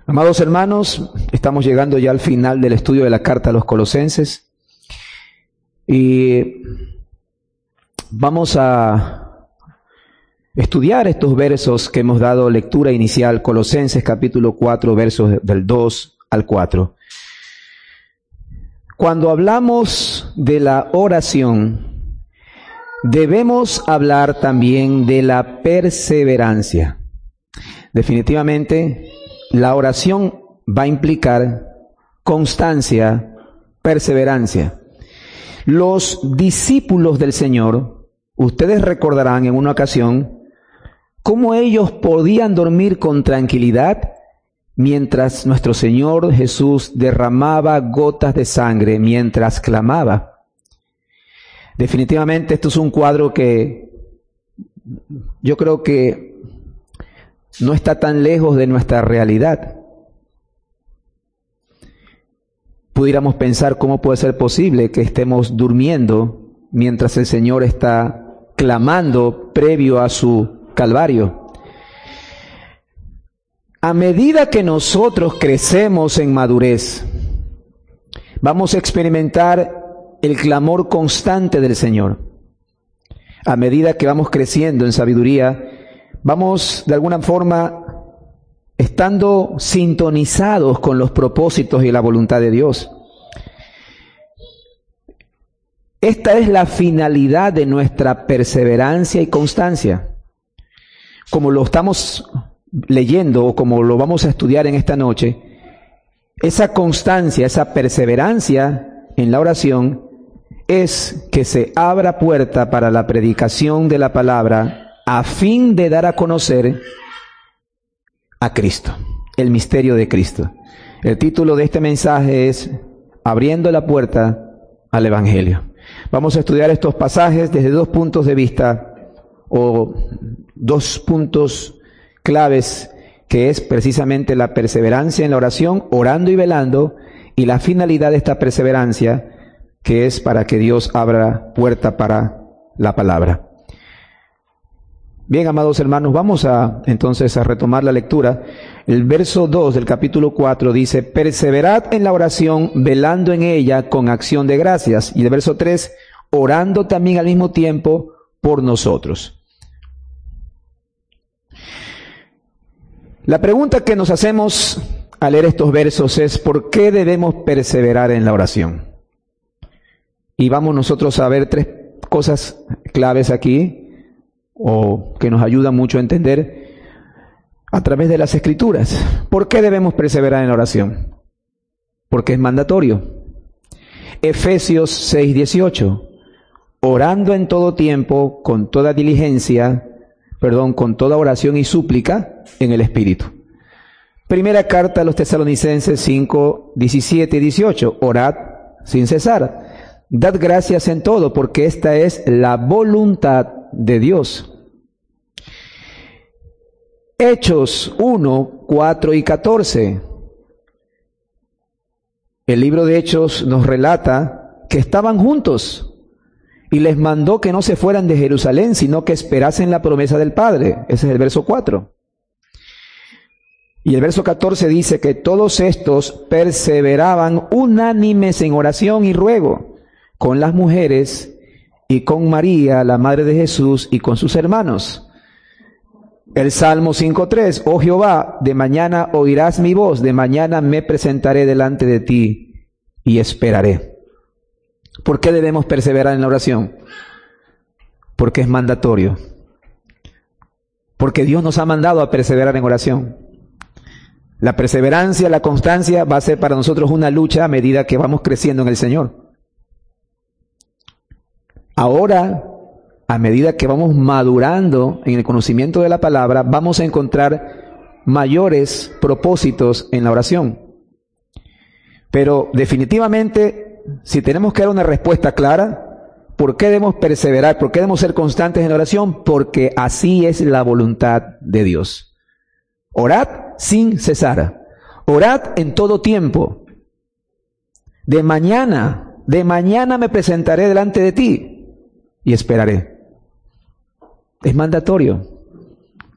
Amados hermanos, estamos llegando ya al final del estudio de la carta a los Colosenses y vamos a estudiar estos versos que hemos dado lectura inicial, Colosenses capítulo 4, versos del 2 al 4. Cuando hablamos de la oración, debemos hablar también de la perseverancia. Definitivamente, la oración va a implicar constancia, perseverancia. Los discípulos del Señor, ustedes recordarán en una ocasión cómo ellos podían dormir con tranquilidad mientras nuestro Señor Jesús derramaba gotas de sangre mientras clamaba. Definitivamente esto es un cuadro que yo creo que no está tan lejos de nuestra realidad. Pudiéramos pensar cómo puede ser posible que estemos durmiendo mientras el Señor está clamando previo a su Calvario. A medida que nosotros crecemos en madurez, vamos a experimentar el clamor constante del Señor. A medida que vamos creciendo en sabiduría, vamos de alguna forma estando sintonizados con los propósitos y la voluntad de Dios. Esta es la finalidad de nuestra perseverancia y constancia. Como lo estamos leyendo o como lo vamos a estudiar en esta noche, esa constancia, esa perseverancia en la oración es que se abra puerta para la predicación de la palabra a fin de dar a conocer a Cristo, el misterio de Cristo. El título de este mensaje es Abriendo la puerta al Evangelio. Vamos a estudiar estos pasajes desde dos puntos de vista o dos puntos claves, que es precisamente la perseverancia en la oración, orando y velando, y la finalidad de esta perseverancia, que es para que Dios abra puerta para la palabra. Bien, amados hermanos, vamos entonces a retomar la lectura. El verso 2 del capítulo 4 dice: perseverad en la oración, velando en ella con acción de gracias. Y el verso 3, orando también al mismo tiempo por nosotros. La pregunta que nos hacemos al leer estos versos es: ¿por qué debemos perseverar en la oración? Y vamos nosotros a ver tres cosas claves aquí, o que nos ayudan mucho a entender a través de las Escrituras. ¿Por qué debemos perseverar en la oración? Porque es mandatorio. Efesios 6:18, orando en todo tiempo, con toda diligencia, con toda oración y súplica en el Espíritu. Primera carta a los Tesalonicenses 5:17 y 18, orad sin cesar. Dad gracias en todo, porque esta es la voluntad de Dios. Hechos 1, 4 y 14. El libro de Hechos nos relata que estaban juntos y les mandó que no se fueran de Jerusalén, sino que esperasen la promesa del Padre. Ese es el verso 4. Y el verso 14 dice que todos estos perseveraban unánimes en oración y ruego con las mujeres y con María, la madre de Jesús, y con sus hermanos. El Salmo 5:3, oh Jehová, de mañana oirás mi voz, de mañana me presentaré delante de ti y esperaré. ¿Por qué debemos perseverar en la oración? Porque es mandatorio. Porque Dios nos ha mandado a perseverar en oración. La perseverancia, la constancia va a ser para nosotros una lucha a medida que vamos creciendo en el Señor. Ahora, a medida que vamos madurando en el conocimiento de la palabra, vamos a encontrar mayores propósitos en la oración. Pero definitivamente, si tenemos que dar una respuesta clara, ¿por qué debemos perseverar? ¿Por qué debemos ser constantes en la oración? Porque así es la voluntad de Dios. Orad sin cesar. Orad en todo tiempo. De mañana me presentaré delante de ti y esperaré. Es mandatorio.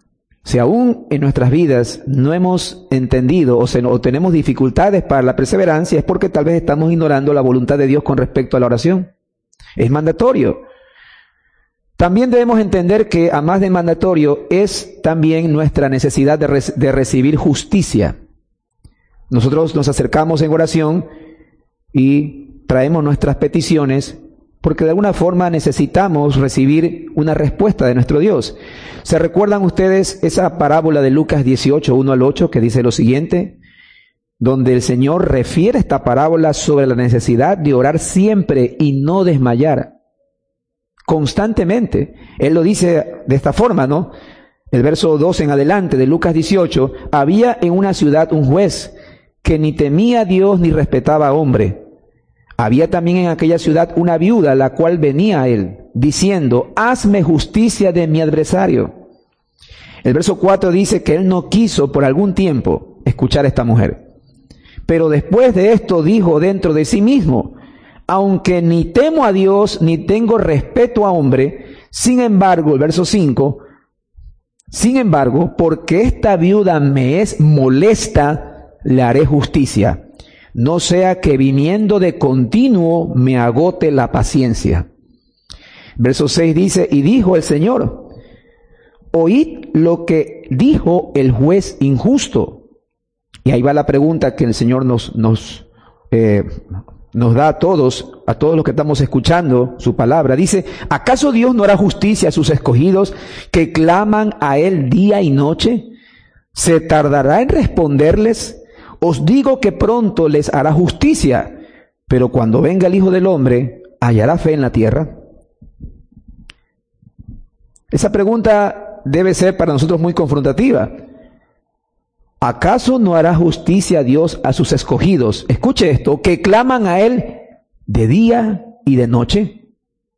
Si aún en nuestras vidas no hemos entendido o tenemos dificultades para la perseverancia, es porque tal vez estamos ignorando la voluntad de Dios con respecto a la oración. Es mandatorio. También debemos entender que, a más de mandatorio, es también nuestra necesidad de recibir justicia. Nosotros nos acercamos en oración y traemos nuestras peticiones porque de alguna forma necesitamos recibir una respuesta de nuestro Dios. ¿Se recuerdan ustedes esa parábola de Lucas 18, 1 al 8, que dice lo siguiente? Donde el Señor refiere esta parábola sobre la necesidad de orar siempre y no desmayar. Constantemente. Él lo dice de esta forma, ¿no? El verso 2 en adelante de Lucas 18, había en una ciudad un juez que ni temía a Dios ni respetaba a hombre. Había también en aquella ciudad una viuda, la cual venía a él, diciendo, hazme justicia de mi adversario. El verso 4 dice que él no quiso por algún tiempo escuchar a esta mujer. Pero después de esto dijo dentro de sí mismo, aunque ni temo a Dios ni tengo respeto a hombre, sin embargo, el verso 5, sin embargo, porque esta viuda me es molesta, le haré justicia. No sea que viniendo de continuo me agote la paciencia. Verso 6 dice, y dijo el Señor, oíd lo que dijo el juez injusto. Y ahí va la pregunta que el Señor nos da a todos los que estamos escuchando su palabra. Dice, ¿acaso Dios no hará justicia a sus escogidos que claman a Él día y noche? ¿Se tardará en responderles? Os digo que pronto les hará justicia, pero cuando venga el Hijo del Hombre, ¿hallará fe en la tierra? Esa pregunta debe ser para nosotros muy confrontativa. ¿Acaso no hará justicia Dios a sus escogidos? Escuche esto, que claman a Él de día y de noche.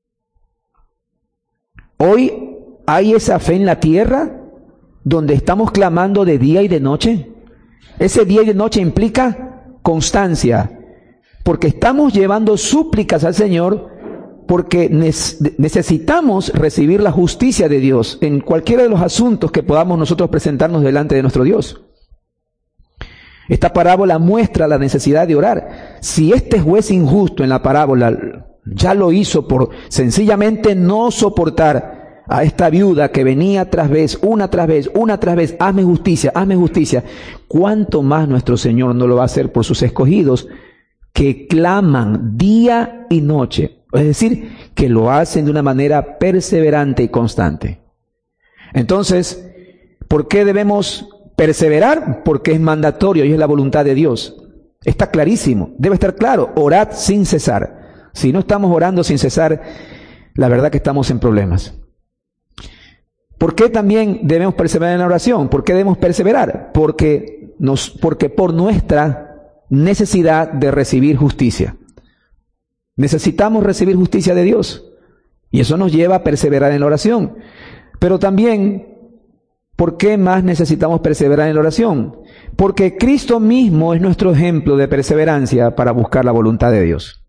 Hoy hay esa fe en la tierra donde estamos clamando de día y de noche. Ese día y de noche implica constancia, porque estamos llevando súplicas al Señor, porque necesitamos recibir la justicia de Dios en cualquiera de los asuntos que podamos nosotros presentarnos delante de nuestro Dios. Esta parábola muestra la necesidad de orar. Si este juez injusto en la parábola ya lo hizo por sencillamente no soportar a esta viuda que venía una tras vez, hazme justicia, ¿cuánto más nuestro Señor no lo va a hacer por sus escogidos que claman día y noche? Es decir, que lo hacen de una manera perseverante y constante. Entonces, ¿por qué debemos perseverar? Porque es mandatorio y es la voluntad de Dios. Está clarísimo, debe estar claro, orad sin cesar. Si no estamos orando sin cesar, la verdad que estamos en problemas. ¿Por qué también debemos perseverar en la oración? ¿Por qué debemos perseverar? Porque por nuestra necesidad de recibir justicia. Necesitamos recibir justicia de Dios. Y eso nos lleva a perseverar en la oración. Pero también, ¿por qué más necesitamos perseverar en la oración? Porque Cristo mismo es nuestro ejemplo de perseverancia para buscar la voluntad de Dios.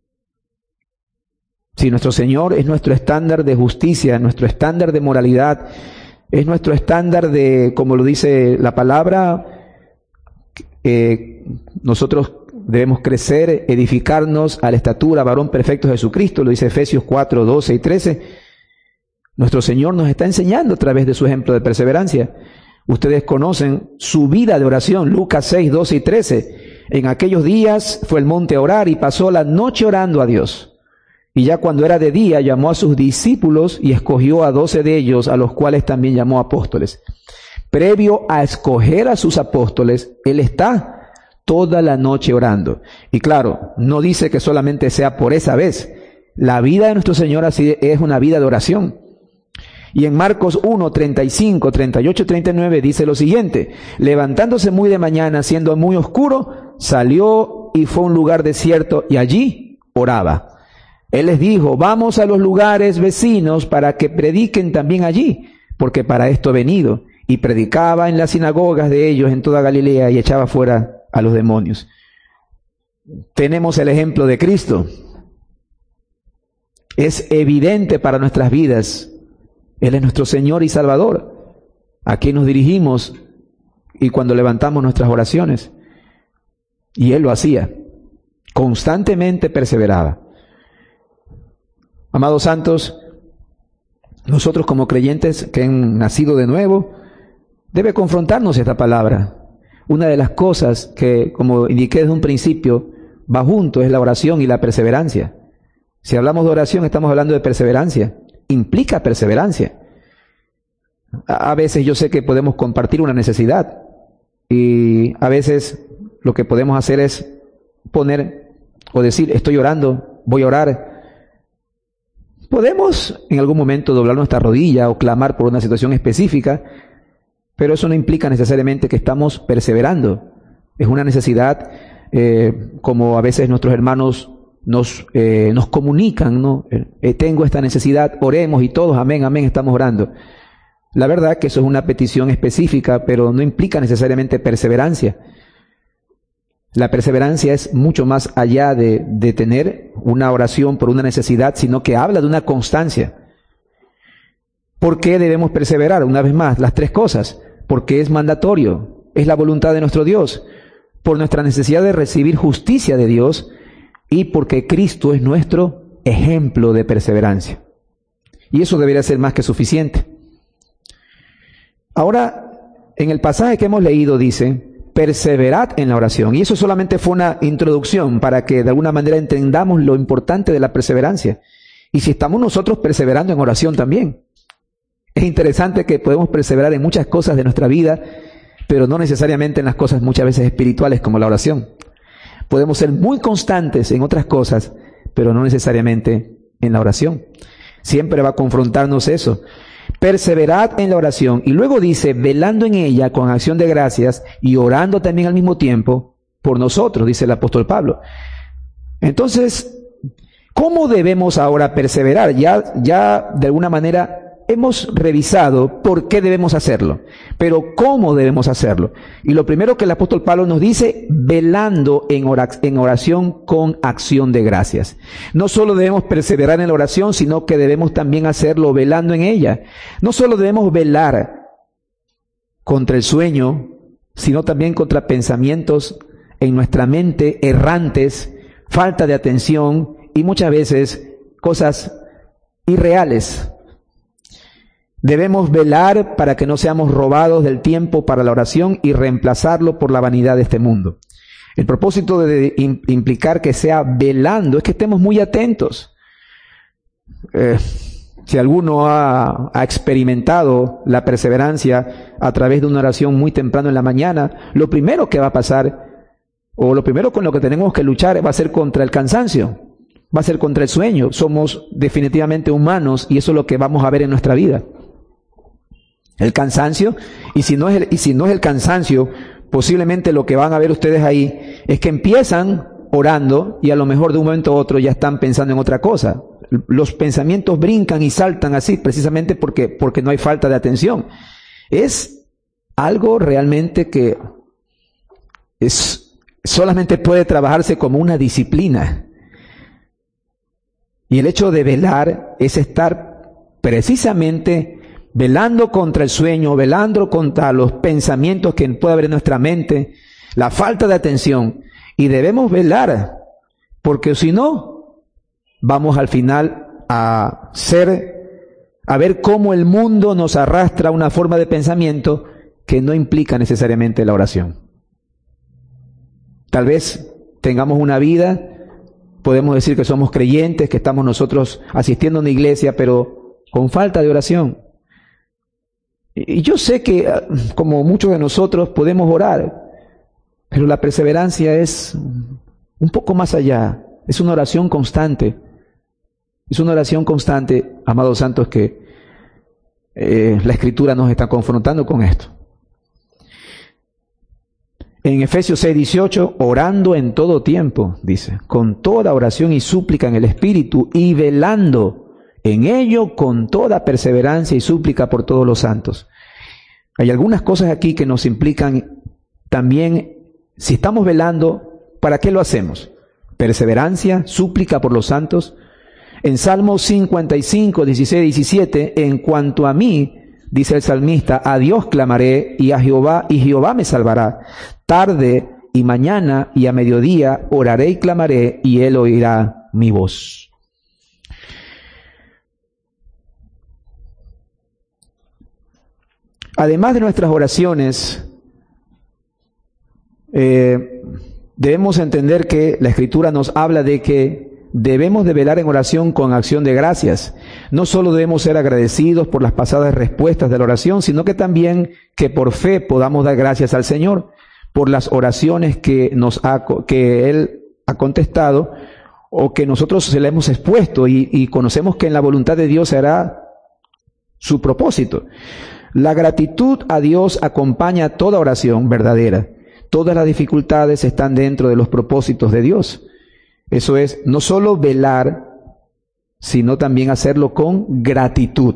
Si nuestro Señor es nuestro estándar de justicia, nuestro estándar de moralidad, es nuestro estándar de, como lo dice la palabra, nosotros debemos crecer, edificarnos a la estatura, varón perfecto Jesucristo, lo dice Efesios 4, 12 y 13. Nuestro Señor nos está enseñando a través de su ejemplo de perseverancia. Ustedes conocen su vida de oración, Lucas 6, 12 y 13. En aquellos días fue al monte a orar y pasó la noche orando a Dios. Y ya cuando era de día llamó a sus discípulos y escogió a 12 de ellos, a los cuales también llamó apóstoles. Previo a escoger a sus apóstoles, Él está toda la noche orando. Y claro, no dice que solamente sea por esa vez. La vida de nuestro Señor así es una vida de oración. Y en Marcos 1, 35, 38 y 39 dice lo siguiente: levantándose muy de mañana, siendo muy oscuro, salió y fue a un lugar desierto y allí oraba. Él les dijo: vamos a los lugares vecinos para que prediquen también allí, porque para esto he venido. Y predicaba en las sinagogas de ellos en toda Galilea y echaba fuera a los demonios. Tenemos el ejemplo de Cristo. Es evidente para nuestras vidas. Él es nuestro Señor y Salvador. a quién nos dirigimos y cuando levantamos nuestras oraciones. Y él lo hacía, constantemente perseveraba. Amados santos, nosotros como creyentes que han nacido de nuevo, debe confrontarnos esta palabra. Una de las cosas que, como indiqué desde un principio, va junto es la oración y la perseverancia. Si hablamos de oración, estamos hablando de perseverancia. Implica perseverancia. A veces yo sé que podemos compartir una necesidad y a veces lo que podemos hacer es poner o decir, estoy orando, voy a orar. Podemos en algún momento doblar nuestra rodilla o clamar por una situación específica, pero eso no implica necesariamente que estamos perseverando. Es una necesidad, como a veces nuestros hermanos nos comunican, ¿no? Tengo esta necesidad, oremos y todos, amén, amén, estamos orando. La verdad que eso es una petición específica, pero no implica necesariamente perseverancia. La perseverancia es mucho más allá de tener una oración por una necesidad, sino que habla de una constancia. ¿Por qué debemos perseverar? Una vez más, las tres cosas. Porque es mandatorio, es la voluntad de nuestro Dios, por nuestra necesidad de recibir justicia de Dios y porque Cristo es nuestro ejemplo de perseverancia. Y eso debería ser más que suficiente. Ahora, en el pasaje que hemos leído dice, perseverad en la oración. Y eso solamente fue una introducción para que de alguna manera entendamos lo importante de la perseverancia. Y si estamos nosotros perseverando en oración también. Es interesante que podemos perseverar en muchas cosas de nuestra vida, pero no necesariamente en las cosas muchas veces espirituales como la oración. Podemos ser muy constantes en otras cosas, pero no necesariamente en la oración. Siempre va a confrontarnos eso. Perseverad en la oración. Y luego dice, velando en ella con acción de gracias y orando también al mismo tiempo por nosotros, dice el apóstol Pablo. Entonces, ¿cómo debemos ahora perseverar? Ya de alguna manera hemos revisado por qué debemos hacerlo, pero cómo debemos hacerlo. Y lo primero que el apóstol Pablo nos dice, velando en oración con acción de gracias. No solo debemos perseverar en la oración, sino que debemos también hacerlo velando en ella. No solo debemos velar contra el sueño, sino también contra pensamientos en nuestra mente errantes, falta de atención y muchas veces cosas irreales. Debemos velar para que no seamos robados del tiempo para la oración y reemplazarlo por la vanidad de este mundo. El propósito de implicar que sea velando es que estemos muy atentos. Si alguno ha experimentado la perseverancia a través de una oración muy temprano en la mañana, lo primero que va a pasar, o lo primero con lo que tenemos que luchar, va a ser contra el cansancio, va a ser contra el sueño. Somos definitivamente humanos y eso es lo que vamos a ver en nuestra vida. El cansancio, y si no es el cansancio, posiblemente lo que van a ver ustedes ahí es que empiezan orando y a lo mejor de un momento a otro ya están pensando en otra cosa. Los pensamientos brincan y saltan así precisamente porque no hay falta de atención. Es algo realmente que solamente puede trabajarse como una disciplina. Y el hecho de velar es estar precisamente velando contra el sueño, velando contra los pensamientos que puede haber en nuestra mente, la falta de atención. Y debemos velar, porque si no, vamos al final a ver cómo el mundo nos arrastra a una forma de pensamiento que no implica necesariamente la oración. Tal vez tengamos una vida, podemos decir que somos creyentes, que estamos nosotros asistiendo a una iglesia, pero con falta de oración. Y yo sé que, como muchos de nosotros, podemos orar, pero la perseverancia es un poco más allá. Es una oración constante. Es una oración constante, amados santos, que la Escritura nos está confrontando con esto. En Efesios 6:18, orando en todo tiempo, dice, con toda oración y súplica en el Espíritu y velando en ello con toda perseverancia y súplica por todos los santos. Hay algunas cosas aquí que nos implican también, si estamos velando, ¿para qué lo hacemos? Perseverancia, súplica por los santos. En Salmos 55, 16, 17, en cuanto a mí, dice el salmista, a Dios clamaré y Jehová me salvará. Tarde y mañana y a mediodía oraré y clamaré y Él oirá mi voz. Además de nuestras oraciones, debemos entender que la Escritura nos habla de que debemos de velar en oración con acción de gracias. No solo debemos ser agradecidos por las pasadas respuestas de la oración, sino que también que por fe podamos dar gracias al Señor por las oraciones que Él ha contestado o que nosotros se le hemos expuesto y conocemos que en la voluntad de Dios se hará su propósito. La gratitud a Dios acompaña toda oración verdadera. Todas las dificultades están dentro de los propósitos de Dios. Eso es, no solo velar, sino también hacerlo con gratitud.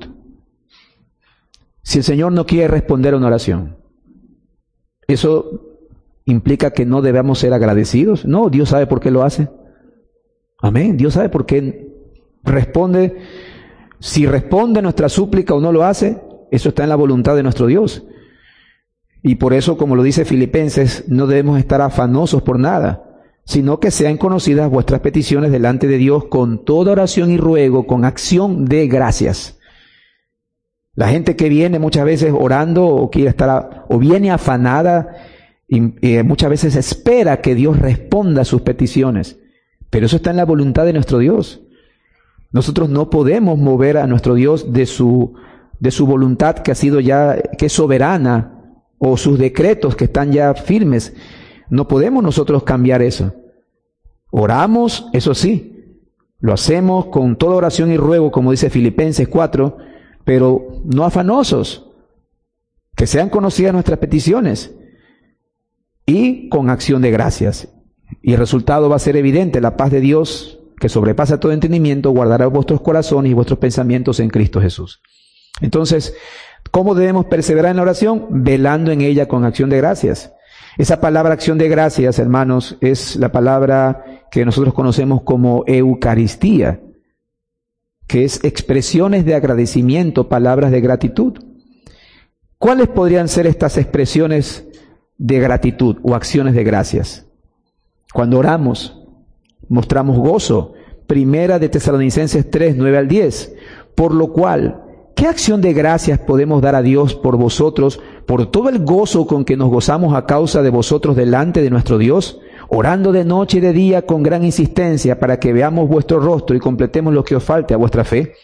Si el Señor no quiere responder a una oración, ¿eso implica que no debemos ser agradecidos? No, Dios sabe por qué lo hace. Amén. Dios sabe por qué responde. Si responde nuestra súplica o no lo hace, eso está en la voluntad de nuestro Dios. Y por eso, como lo dice Filipenses, no debemos estar afanosos por nada, sino que sean conocidas vuestras peticiones delante de Dios con toda oración y ruego, con acción de gracias. La gente que viene muchas veces orando o quiere estar o viene afanada y muchas veces espera que Dios responda a sus peticiones, pero eso está en la voluntad de nuestro Dios. Nosotros no podemos mover a nuestro Dios de su voluntad que ha sido ya, que es soberana, o sus decretos que están ya firmes. No podemos nosotros cambiar eso. Oramos, eso sí, lo hacemos con toda oración y ruego, como dice Filipenses 4, pero no afanosos, que sean conocidas nuestras peticiones y con acción de gracias. Y el resultado va a ser evidente: la paz de Dios, que sobrepasa todo entendimiento, guardará vuestros corazones y vuestros pensamientos en Cristo Jesús. Entonces, ¿cómo debemos perseverar en la oración? Velando en ella con acción de gracias. Esa palabra acción de gracias, hermanos, es la palabra que nosotros conocemos como Eucaristía, que es expresiones de agradecimiento, palabras de gratitud. ¿Cuáles podrían ser estas expresiones de gratitud o acciones de gracias? Cuando oramos, mostramos gozo. Primera de Tesalonicenses 3, 9 al 10. Por lo cual, ¿qué acción de gracias podemos dar a Dios por vosotros, por todo el gozo con que nos gozamos a causa de vosotros delante de nuestro Dios, orando de noche y de día con gran insistencia para que veamos vuestro rostro y completemos lo que os falte a vuestra fe?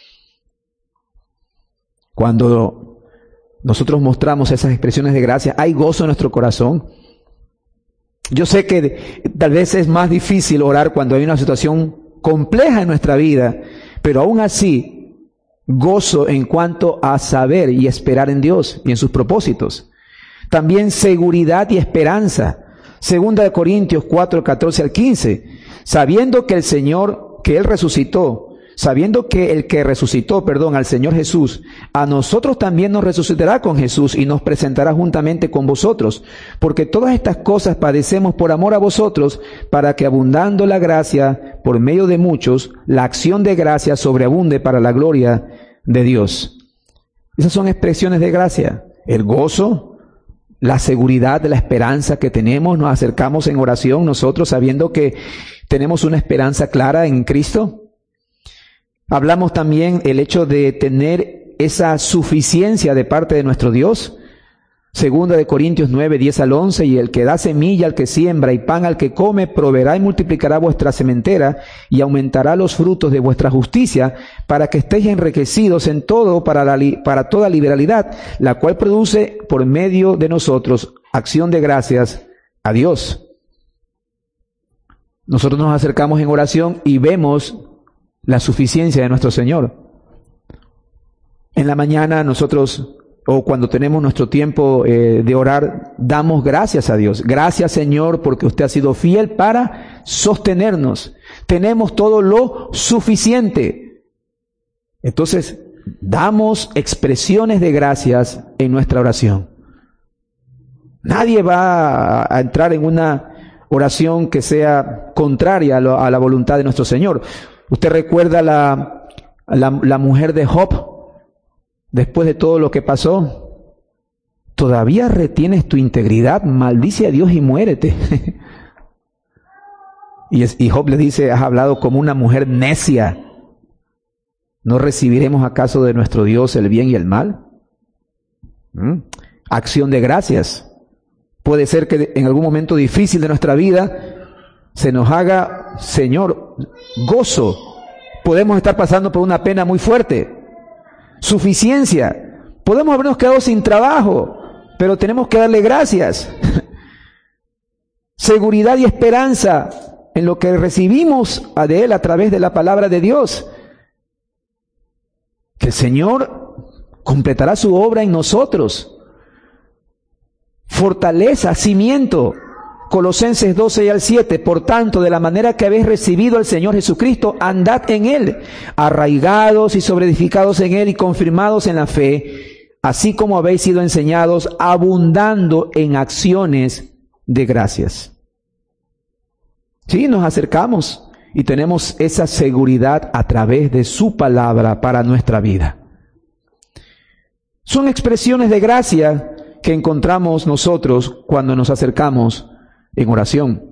Cuando nosotros mostramos esas expresiones de gracia, hay gozo en nuestro corazón. Yo sé que tal vez es más difícil orar cuando hay una situación compleja en nuestra vida, pero aún así, gozo en cuanto a saber y esperar en Dios y en sus propósitos. También seguridad y esperanza. Segunda de Corintios 4, 14 al 15. Sabiendo que el Señor, que Él resucitó, sabiendo que el que resucitó, al Señor Jesús, a nosotros también nos resucitará con Jesús y nos presentará juntamente con vosotros. Porque todas estas cosas padecemos por amor a vosotros, para que abundando la gracia por medio de muchos, la acción de gracia sobreabunde para la gloria de Dios. Esas son expresiones de gracia. El gozo, la seguridad, la esperanza que tenemos. Nos acercamos en oración nosotros sabiendo que tenemos una esperanza clara en Cristo. Hablamos también el hecho de tener esa suficiencia de parte de nuestro Dios. Segunda de Corintios 9, 10 al 11, y el que da semilla al que siembra y pan al que come, proveerá y multiplicará vuestra sementera y aumentará los frutos de vuestra justicia, para que estéis enriquecidos en todo para toda liberalidad, la cual produce por medio de nosotros acción de gracias a Dios. Nosotros nos acercamos en oración y vemos la suficiencia de nuestro Señor. En la mañana nosotros, o cuando tenemos nuestro tiempo de orar, damos gracias a Dios. Gracias, Señor, porque usted ha sido fiel para sostenernos. Tenemos todo lo suficiente. Entonces, damos expresiones de gracias en nuestra oración. Nadie va a entrar en una oración que sea contraria a la voluntad de nuestro Señor. Usted recuerda la mujer de Job, después de todo lo que pasó, todavía retienes tu integridad, maldice a Dios y muérete. Y Job le dice, has hablado como una mujer necia. ¿No recibiremos acaso de nuestro Dios el bien y el mal? Acción de gracias. Puede ser que en algún momento difícil de nuestra vida se nos haga, Señor, gozo. Podemos estar pasando por una pena muy fuerte. Suficiencia. Podemos habernos quedado sin trabajo, pero tenemos que darle gracias. Seguridad y esperanza en lo que recibimos de Él a través de la palabra de Dios. Que el Señor completará su obra en nosotros. Fortaleza, cimiento. Colosenses 2:6-7. Por tanto, de la manera que habéis recibido al Señor Jesucristo, andad en Él, arraigados y sobreedificados en Él y confirmados en la fe, así como habéis sido enseñados, abundando en acciones de gracias. Sí, nos acercamos y tenemos esa seguridad a través de su palabra para nuestra vida. Son expresiones de gracia que encontramos nosotros cuando nos acercamos en oración.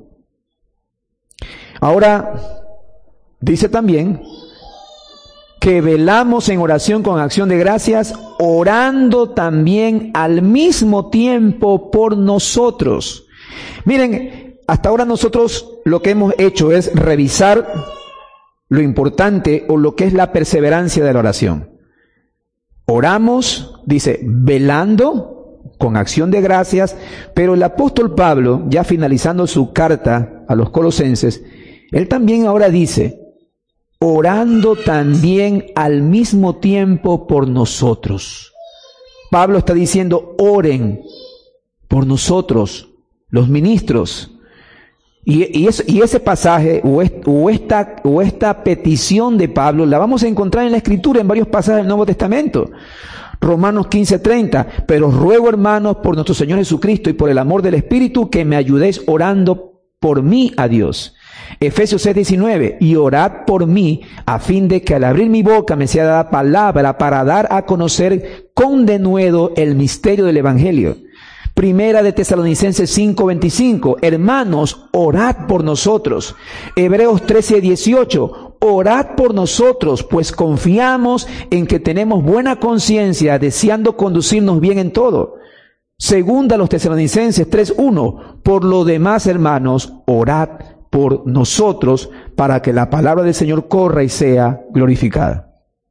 Ahora, dice también que velamos en oración con acción de gracias, orando también al mismo tiempo por nosotros. Miren, hasta ahora nosotros lo que hemos hecho es revisar lo importante o lo que es la perseverancia de la oración. Oramos, dice, velando con acción de gracias, pero el apóstol Pablo, ya finalizando su carta a los colosenses, él también ahora dice, orando también al mismo tiempo por nosotros. Pablo está diciendo, oren por nosotros, los ministros. Y ese pasaje o esta petición de Pablo la vamos a encontrar en la Escritura en varios pasajes del Nuevo Testamento. Romanos 15:30, pero ruego, hermanos, por nuestro Señor Jesucristo y por el amor del Espíritu, que me ayudéis orando por mí a Dios. Efesios 6:19, y orad por mí, a fin de que al abrir mi boca me sea dada palabra para dar a conocer con denuedo el misterio del Evangelio. Primera de Tesalonicenses 5:25, hermanos, orad por nosotros. Hebreos 13:18, orad por nosotros, pues confiamos en que tenemos buena conciencia, deseando conducirnos bien en todo. Segunda a los Tesalonicenses 3:1, por lo demás, hermanos, orad por nosotros, para que la palabra del Señor corra y sea glorificada.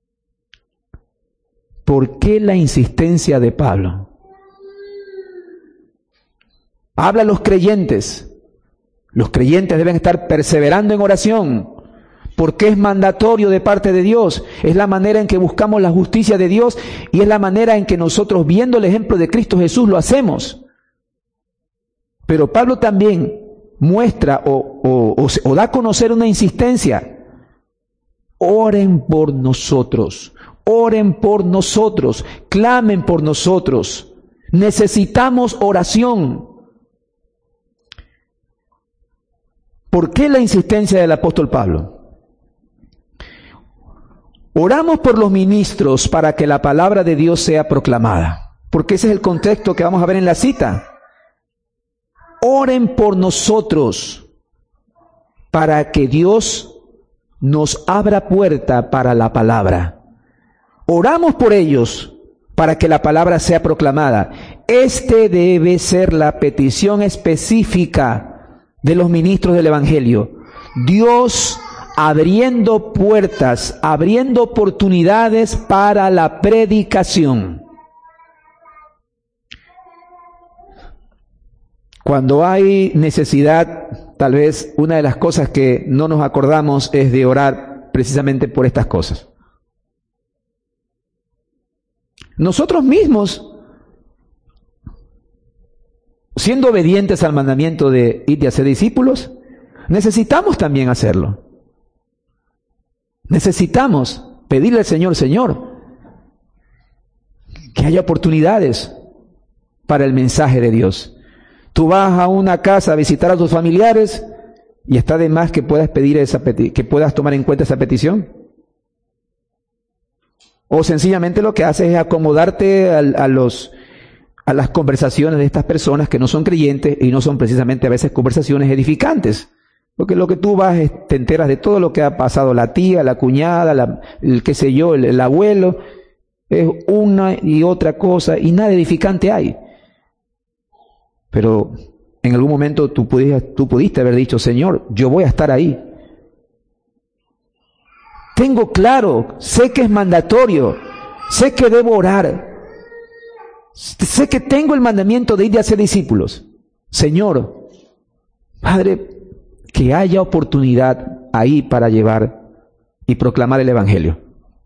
¿Por qué la insistencia de Pablo? Habla a los creyentes. Los creyentes deben estar perseverando en oración, porque es mandatorio de parte de Dios. Es la manera en que buscamos la justicia de Dios y es la manera en que nosotros, viendo el ejemplo de Cristo Jesús, lo hacemos. Pero Pablo también muestra o da a conocer una insistencia. Oren por nosotros, clamen por nosotros. Necesitamos oración. ¿Por qué la insistencia del apóstol Pablo? Oramos por los ministros para que la palabra de Dios sea proclamada, porque ese es el contexto que vamos a ver en la cita. Oren por nosotros para que Dios nos abra puerta para la palabra. Oramos por ellos para que la palabra sea proclamada. Este debe ser la petición específica de los ministros del Evangelio. Dios abriendo puertas, abriendo oportunidades para la predicación. Cuando hay necesidad, tal vez una de las cosas que no nos acordamos es de orar precisamente por estas cosas. Nosotros mismos, siendo obedientes al mandamiento de ir y hacer discípulos, necesitamos también hacerlo. Necesitamos pedirle al Señor, Señor, que haya oportunidades para el mensaje de Dios. Tú vas a una casa a visitar a tus familiares y está de más que puedas pedir que puedas tomar en cuenta esa petición. O sencillamente lo que haces es acomodarte a las conversaciones de estas personas que no son creyentes y no son precisamente a veces conversaciones edificantes. Porque lo que tú vas, te enteras de todo lo que ha pasado la tía, la cuñada, el qué sé yo, el abuelo. Es una y otra cosa y nada edificante hay. Pero en algún momento tú pudiste haber dicho, Señor, yo voy a estar ahí. Tengo claro, sé que es mandatorio, sé que debo orar, sé que tengo el mandamiento de ir a hacer discípulos. Señor, Padre, que haya oportunidad ahí para llevar y proclamar el Evangelio.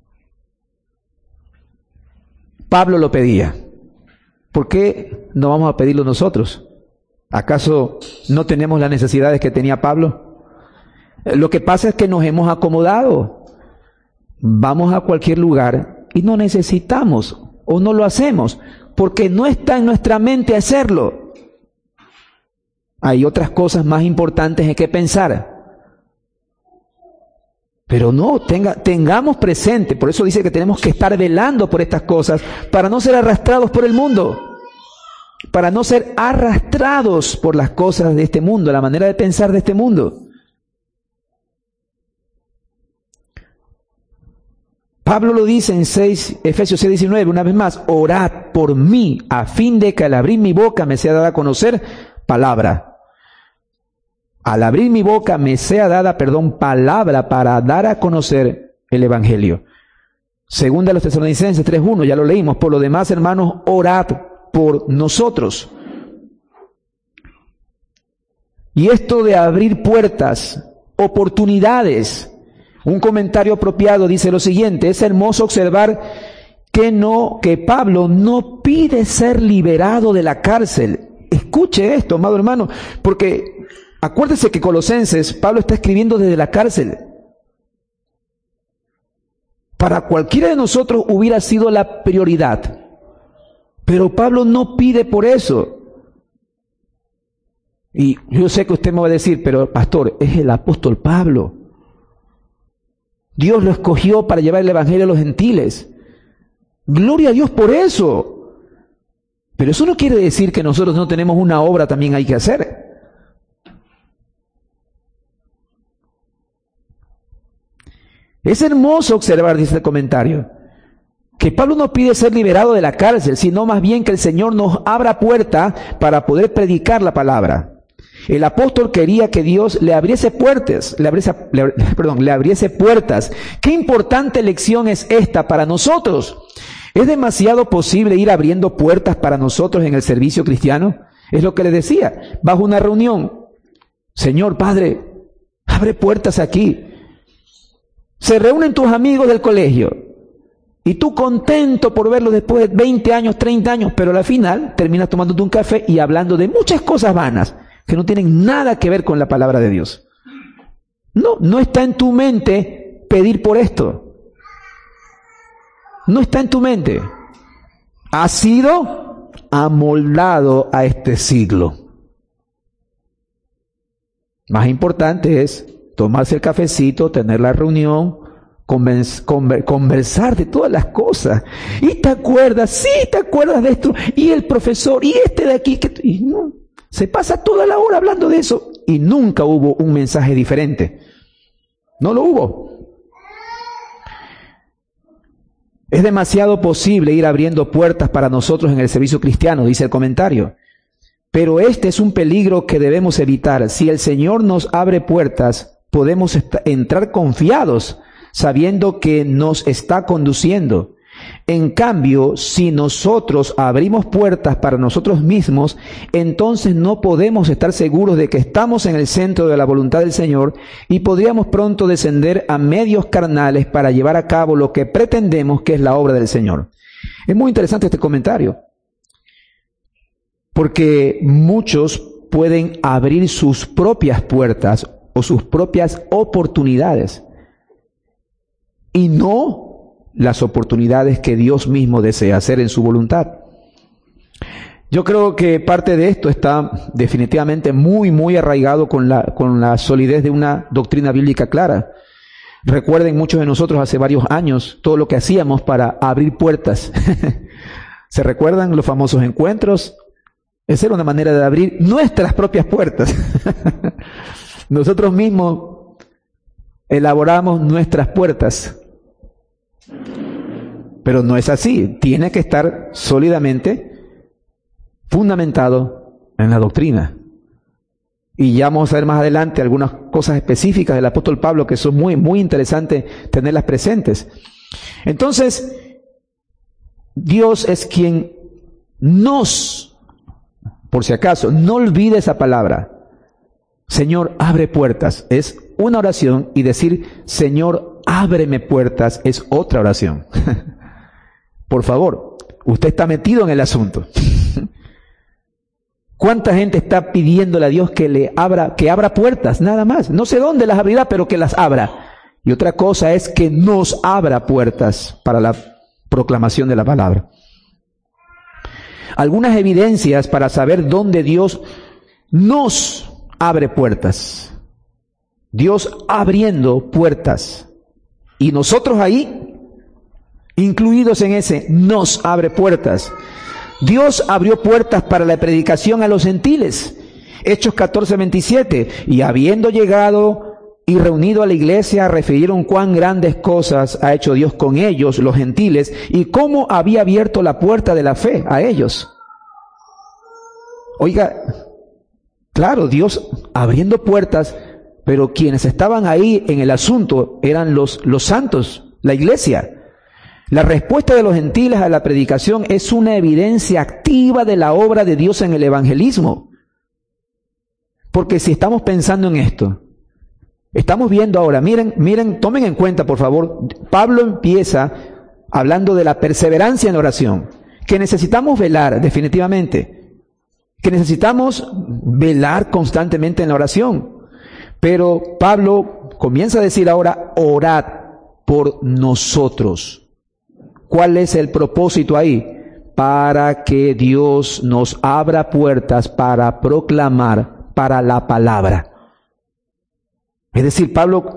Pablo lo pedía. ¿Por qué no vamos a pedirlo nosotros? ¿Acaso no tenemos las necesidades que tenía Pablo? Lo que pasa es que nos hemos acomodado. Vamos a cualquier lugar y no necesitamos o no lo hacemos porque no está en nuestra mente hacerlo. Hay otras cosas más importantes en que pensar. Pero no, tengamos presente, por eso dice que tenemos que estar velando por estas cosas para no ser arrastrados por el mundo, para no ser arrastrados por las cosas de este mundo, la manera de pensar de este mundo. Pablo lo dice en Efesios 6:19, una vez más, orad por mí a fin de que al abrir mi boca me sea dada a conocer palabra. Al abrir mi boca me sea dada, palabra para dar a conocer el Evangelio. Segunda a los Tesalonicenses 3:1, ya lo leímos. Por lo demás, hermanos, orad por nosotros. Y esto de abrir puertas, oportunidades. Un comentario apropiado dice lo siguiente: es hermoso observar que Pablo no pide ser liberado de la cárcel. Escuche esto, amado hermano, porque acuérdese que Colosenses, Pablo está escribiendo desde la cárcel. Para cualquiera de nosotros hubiera sido la prioridad, pero Pablo no pide por eso. Y yo sé que usted me va a decir, pero pastor, es el apóstol Pablo. Dios lo escogió para llevar el evangelio a los gentiles. Gloria a Dios por eso. Pero eso no quiere decir que nosotros no tenemos una obra también hay que hacer. Es hermoso observar, dice el comentario, que Pablo no pide ser liberado de la cárcel, sino más bien que el Señor nos abra puerta para poder predicar la palabra. El apóstol quería que Dios le abriese puertas, le abriese puertas. Qué importante lección es esta para nosotros. ¿Es demasiado posible ir abriendo puertas para nosotros en el servicio cristiano? Es lo que le decía, bajo una reunión. Señor Padre, abre puertas aquí. Se reúnen tus amigos del colegio y tú contento por verlos después de 20 años, 30 años, pero al final terminas tomándote un café y hablando de muchas cosas vanas que no tienen nada que ver con la palabra de Dios. No está en tu mente pedir por esto. No está en tu mente. Has sido amoldado a este siglo. Más importante es tomarse el cafecito, tener la reunión, conversar de todas las cosas. Y te acuerdas, sí, te acuerdas de esto, y el profesor, y este de aquí, y no, se pasa toda la hora hablando de eso, y nunca hubo un mensaje diferente. No lo hubo. Es demasiado posible ir abriendo puertas para nosotros en el servicio cristiano, dice el comentario. Pero este es un peligro que debemos evitar. Si el Señor nos abre puertas, podemos entrar confiados, sabiendo que nos está conduciendo. En cambio, si nosotros abrimos puertas para nosotros mismos, entonces no podemos estar seguros de que estamos en el centro de la voluntad del Señor y podríamos pronto descender a medios carnales para llevar a cabo lo que pretendemos que es la obra del Señor. Es muy interesante este comentario, porque muchos pueden abrir sus propias puertas o sus propias oportunidades y no las oportunidades que Dios mismo desea hacer en su voluntad. Yo creo que parte de esto está definitivamente muy arraigado con la solidez de una doctrina bíblica clara. Recuerden muchos de nosotros hace varios años todo lo que hacíamos para abrir puertas. ¿Se recuerdan los famosos encuentros? Esa era una manera de abrir nuestras propias puertas. Nosotros mismos elaboramos nuestras puertas. Pero no es así. Tiene que estar sólidamente fundamentado en la doctrina. Y ya vamos a ver más adelante algunas cosas específicas del apóstol Pablo que son muy, muy interesantes tenerlas presentes. Entonces, Dios es quien nos, por si acaso, no olvide esa palabra. Señor, abre puertas. Es una oración, y decir, Señor, ábreme puertas, es otra oración. Por favor, usted está metido en el asunto. ¿Cuánta gente está pidiéndole a Dios que abra puertas? Nada más. No sé dónde las abrirá, pero que las abra. Y otra cosa es que nos abra puertas para la proclamación de la palabra. Algunas evidencias para saber dónde Dios nos abre puertas. Dios abriendo puertas. Y nosotros ahí, incluidos en ese, nos abre puertas. Dios abrió puertas para la predicación a los gentiles. Hechos 14:27. Y habiendo llegado y reunido a la iglesia, refirieron cuán grandes cosas ha hecho Dios con ellos, los gentiles, y cómo había abierto la puerta de la fe a ellos. Oiga, claro, Dios abriendo puertas, pero quienes estaban ahí en el asunto eran los santos, la iglesia. La respuesta de los gentiles a la predicación es una evidencia activa de la obra de Dios en el evangelismo. Porque si estamos pensando en esto, estamos viendo ahora, miren, tomen en cuenta, por favor, Pablo empieza hablando de la perseverancia en la oración, que necesitamos velar definitivamente, que necesitamos velar constantemente en la oración. Pero Pablo comienza a decir ahora, orad por nosotros. ¿Cuál es el propósito ahí? Para que Dios nos abra puertas para proclamar para la palabra. Es decir, Pablo,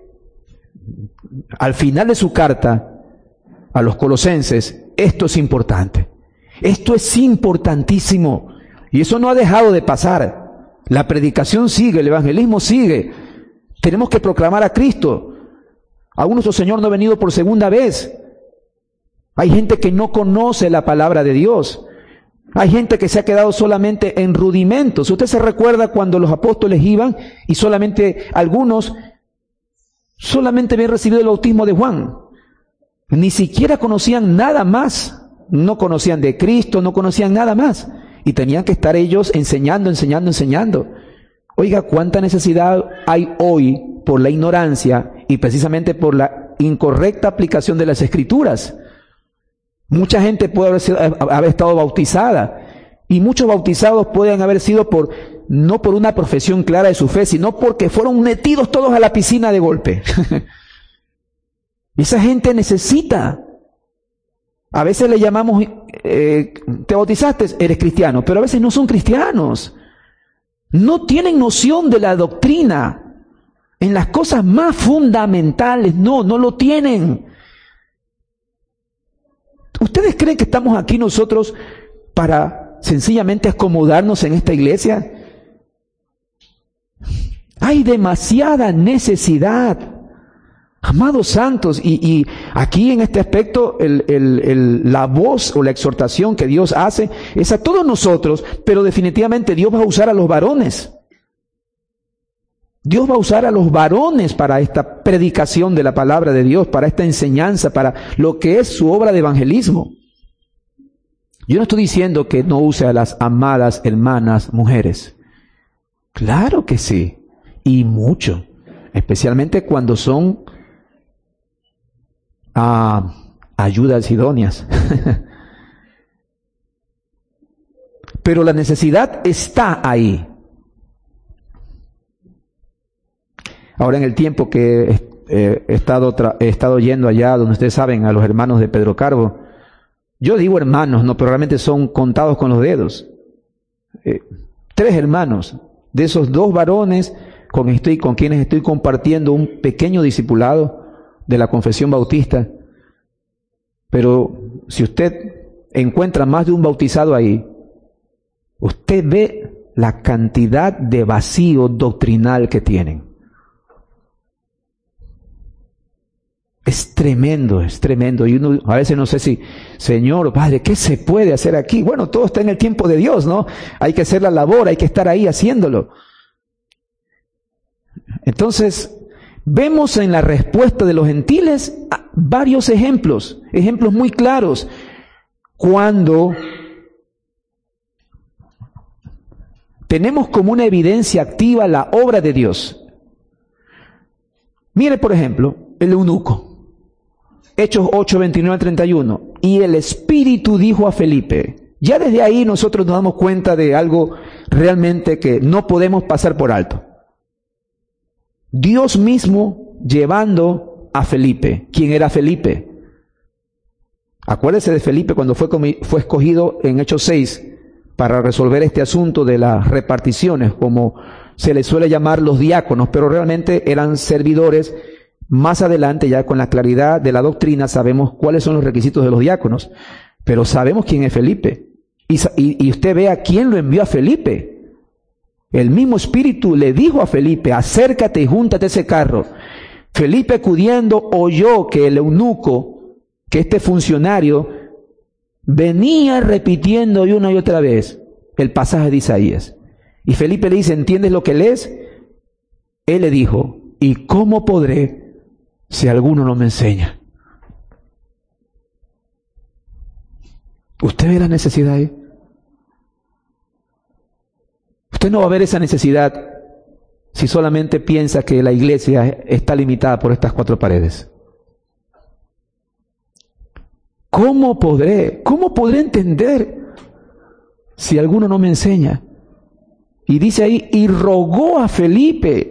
al final de su carta a los colosenses, esto es importante. Esto es importantísimo. Y eso no ha dejado de pasar. La predicación sigue, el evangelismo sigue. Tenemos que proclamar a Cristo. Aún nuestro Señor no ha venido por segunda vez. Hay gente que no conoce la palabra de Dios. Hay gente que se ha quedado solamente en rudimentos. Usted se recuerda cuando los apóstoles iban y solamente algunos solamente habían recibido el bautismo de Juan. Ni siquiera conocían nada más. No conocían de Cristo, no conocían nada más. Y tenían que estar ellos enseñando. Oiga, cuánta necesidad hay hoy por la ignorancia y precisamente por la incorrecta aplicación de las Escrituras. Mucha gente puede haber estado bautizada, y muchos bautizados pueden haber sido no por una profesión clara de su fe, sino porque fueron metidos todos a la piscina de golpe. Esa gente necesita. A veces le llamamos, ¿te bautizaste? Eres cristiano, pero a veces no son cristianos. No tienen noción de la doctrina. En las cosas más fundamentales, no lo tienen. ¿Ustedes creen que estamos aquí nosotros para sencillamente acomodarnos en esta iglesia? Hay demasiada necesidad, amados santos, y aquí en este aspecto la voz o la exhortación que Dios hace es a todos nosotros, pero definitivamente Dios va a usar a los varones. Dios va a usar a los varones para esta predicación de la palabra de Dios, para esta enseñanza, para lo que es su obra de evangelismo. Yo no estoy diciendo que no use a las amadas hermanas mujeres. Claro que sí, y mucho, especialmente cuando son ayudas idóneas. Pero la necesidad está ahí. Ahora, en el tiempo que he estado yendo allá, donde ustedes saben, a los hermanos de Pedro Carbo, yo digo hermanos, no, pero realmente son contados con los dedos. 3 hermanos, de esos 2 varones con quienes estoy compartiendo un pequeño discipulado de la Confesión Bautista. Pero si usted encuentra más de un bautizado ahí, usted ve la cantidad de vacío doctrinal que tienen. Es tremendo, es tremendo. Y uno a veces no sé si, Señor, Padre, ¿qué se puede hacer aquí? Bueno, todo está en el tiempo de Dios, ¿no? Hay que hacer la labor, hay que estar ahí haciéndolo. Entonces, vemos en la respuesta de los gentiles varios ejemplos muy claros. Cuando tenemos como una evidencia activa la obra de Dios. Mire, por ejemplo, el eunuco. Hechos 8, 29 al 31. Y el Espíritu dijo a Felipe. Ya desde ahí nosotros nos damos cuenta de algo realmente que no podemos pasar por alto. Dios mismo llevando a Felipe. ¿Quién era Felipe? Acuérdese de Felipe cuando fue escogido en Hechos 6 para resolver este asunto de las reparticiones, como se les suele llamar los diáconos, pero realmente eran servidores. Más adelante, ya con la claridad de la doctrina, sabemos cuáles son los requisitos de los diáconos, pero sabemos quién es Felipe. Y usted ve a quién lo envió a Felipe. El mismo Espíritu le dijo a Felipe, acércate y júntate a ese carro. Felipe, acudiendo, oyó que el eunuco, que este funcionario, venía repitiendo una y otra vez el pasaje de Isaías. Y Felipe le dice, ¿entiendes lo que lees? Él le dijo, ¿y cómo podré si alguno no me enseña? ¿Usted ve la necesidad ahí? Usted no va a ver esa necesidad si solamente piensa que la iglesia está limitada por estas 4 paredes. ¿Cómo podré entender si alguno no me enseña? Y dice ahí, y rogó a Felipe.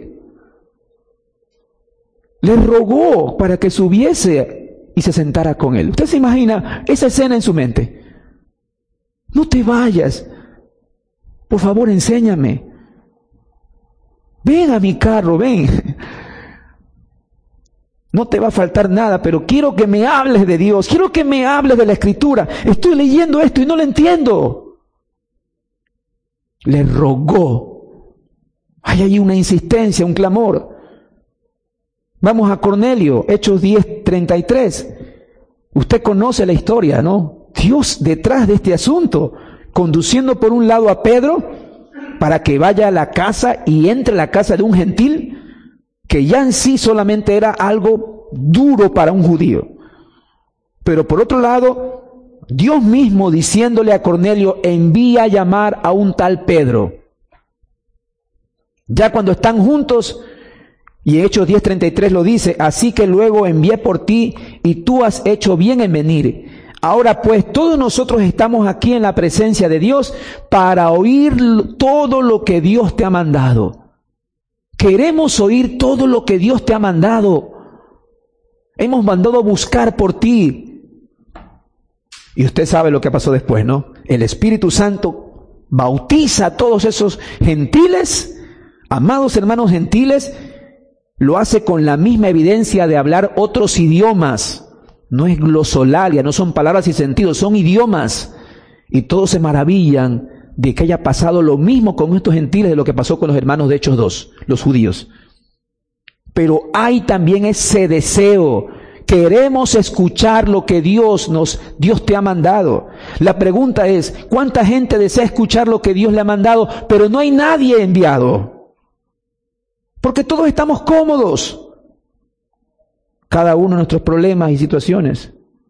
Le rogó para que subiese y se sentara con él. ¿Usted se imagina esa escena en su mente? No te vayas. Por favor, enséñame. Ven a mi carro, ven. No te va a faltar nada, pero quiero que me hables de Dios. Quiero que me hables de la Escritura. Estoy leyendo esto y no lo entiendo. Le rogó. Hay ahí una insistencia, un clamor. Vamos a Cornelio, Hechos 10, 33. Usted conoce la historia, ¿no? Dios detrás de este asunto, conduciendo por un lado a Pedro para que vaya a la casa y entre a la casa de un gentil, que ya en sí solamente era algo duro para un judío. Pero por otro lado, Dios mismo diciéndole a Cornelio, envía a llamar a un tal Pedro. Ya cuando están juntos, y Hechos 10:33 lo dice, así que luego envié por ti y tú has hecho bien en venir. Ahora pues todos nosotros estamos aquí en la presencia de Dios para oír todo lo que Dios te ha mandado. Queremos oír todo lo que Dios te ha mandado. Hemos mandado a buscar por ti. Y usted sabe lo que pasó después, ¿no? El Espíritu Santo bautiza a todos esos gentiles, amados hermanos gentiles. Lo hace con la misma evidencia de hablar otros idiomas. No es glosolalia, no son palabras y sentidos, son idiomas. Y todos se maravillan de que haya pasado lo mismo con estos gentiles de lo que pasó con los hermanos de Hechos 2, los judíos. Pero hay también ese deseo. Queremos escuchar lo que Dios te ha mandado. La pregunta es, ¿cuánta gente desea escuchar lo que Dios le ha mandado, pero no hay nadie enviado? Porque todos estamos cómodos, cada uno en nuestros problemas y situaciones.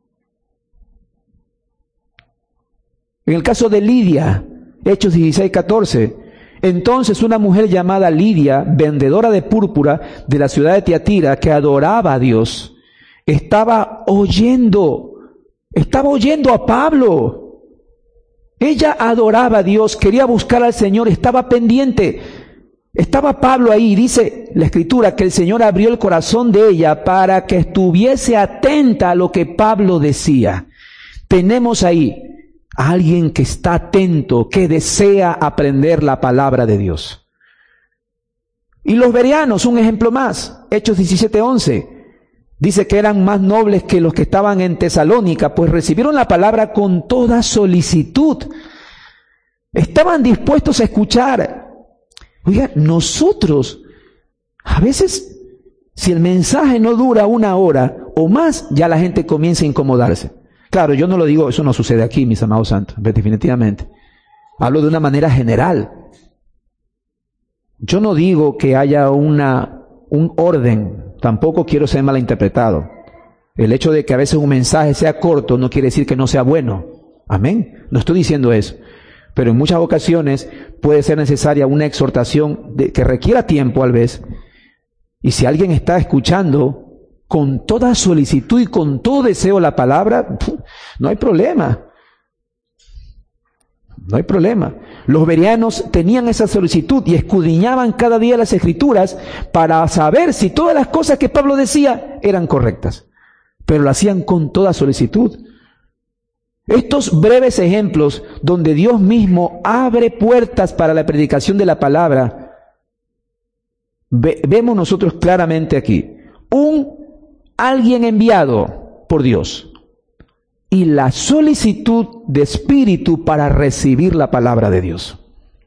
En el caso de Lidia, Hechos 16:14, entonces una mujer llamada Lidia, vendedora de púrpura de la ciudad de Tiatira, que adoraba a Dios, estaba oyendo a Pablo. Ella adoraba a Dios, quería buscar al Señor, estaba pendiente. Estaba Pablo ahí, dice la Escritura, que el Señor abrió el corazón de ella para que estuviese atenta a lo que Pablo decía. Tenemos ahí a alguien que está atento, que desea aprender la palabra de Dios. Y los bereanos, un ejemplo más, Hechos 17:11, dice que eran más nobles que los que estaban en Tesalónica, pues recibieron la palabra con toda solicitud. Estaban dispuestos a escuchar. Oiga, nosotros, a veces, si el mensaje no dura 1 hora o más, ya la gente comienza a incomodarse. Claro, yo no lo digo, eso no sucede aquí, mis amados santos, definitivamente. Hablo de una manera general. Yo no digo que haya un orden, tampoco quiero ser malinterpretado. El hecho de que a veces un mensaje sea corto no quiere decir que no sea bueno. Amén. No estoy diciendo eso. Pero en muchas ocasiones puede ser necesaria una exhortación que requiera tiempo a veces. Y si alguien está escuchando con toda solicitud y con todo deseo la palabra, no hay problema. No hay problema. Los bereanos tenían esa solicitud y escudriñaban cada día las Escrituras para saber si todas las cosas que Pablo decía eran correctas. Pero lo hacían con toda solicitud. Estos breves ejemplos donde Dios mismo abre puertas para la predicación de la palabra, vemos nosotros claramente aquí. Alguien enviado por Dios y la solicitud de espíritu para recibir la palabra de Dios.